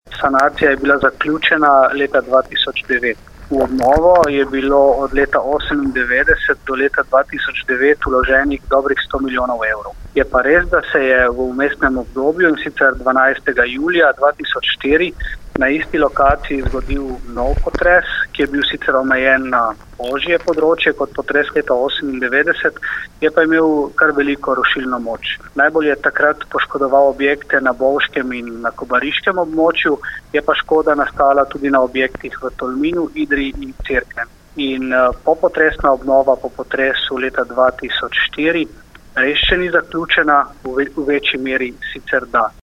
Sanacija je bila zaključena leta 2009. V obnovo je bilo od leta 1998 do leta 2009 vloženih dobrih 100 milijonov evrov. Je pa res, da se je v vmesnem obdobju, in sicer 12. julija 2004, na isti lokaciji zgodil nov potres, ki je bil sicer omejen na ožje področje kot potres leta 1998, je pa imel kar veliko rušilno moč. Najbolj je takrat poškodoval objekte na Bovškem in na Kobariškem območju, je pa škoda nastala tudi na objektih v Tolminu, Idriji in Cerknem. In popotresna obnova po potresu leta 2004 res še ni zaključena, v večji meri sicer da.